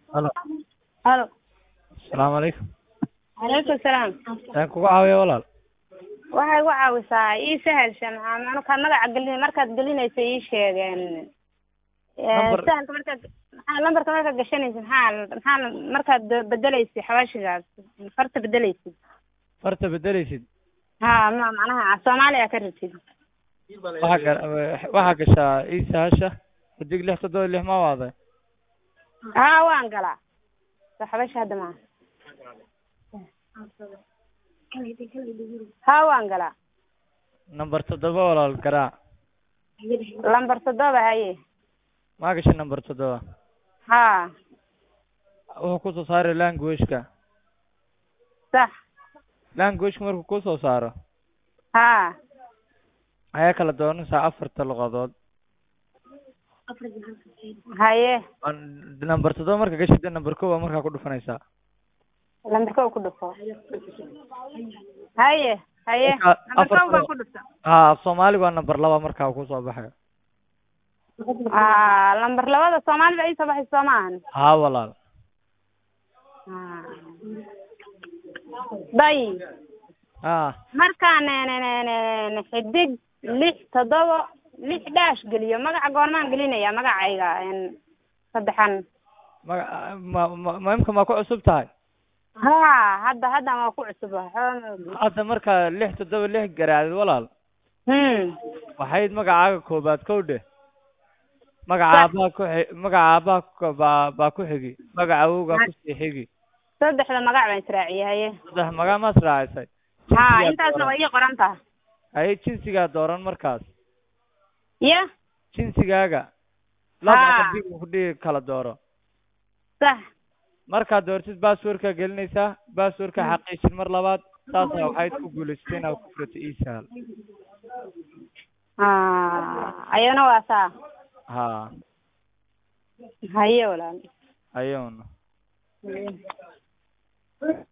Halo. Halo. Asalaamu calaykum. Calaykum salaam. Waxaan kugu caawiyaa walaal. Waxay igu caawisaa ii sahashan markaad magaca gelin markaad gelinayso ii sheegeen sahanka lambarka markaad gashanaysid maxaa markaad bedelaysid xawaashigaas farta bedelaysid Farta bedelaysid. macnaha Soomaaliya ka rabtid Waxaa gashaa ii sahasha xidig 676 ma waaday. waan galaa xawaasha hadda ma waan galaa Number 7 walaal garaac. lambar 7 haye Ma gashay number 7. Wuxuu ku soo saaray language-ka. sax Language markuu ku soo saaro. Ayaa kala doonaysaa 4 luqadood. haye Number 7 marka gashay number 1 markaa ku dhufanaysaa. lambar 1 ku dhufo haye lambar 1 ku dhufo Soomaali waa number 2 markaa ku soo baxay. lambar 2 Soomaaliga ay soo baxay Soomaan walaal. day markaan xidig 676 geliyo magaca goormaan gelinaya magacayga saddexan maamka ma ku cusub tahay hadda ma ku cusub hadda marka 676 garaacid walaal waxayd magacaaga koobaad kowdhe magaca baa ku xigi magaca awowga ku sii xigi saddexda magac baan israaciyay saddex magac ma israacisay intaasna way ii qoran tahay ay jinsigaa dooran markaas jinsigaaga laba dig ku dhigi kala dooro sax markaad doortid passwordka gelinaysaa passwordka xaqiijin mar labaad taasna waxayd ku guulaysatay inaad ku furato iisaal ayana waa saa haye walaal ayuuna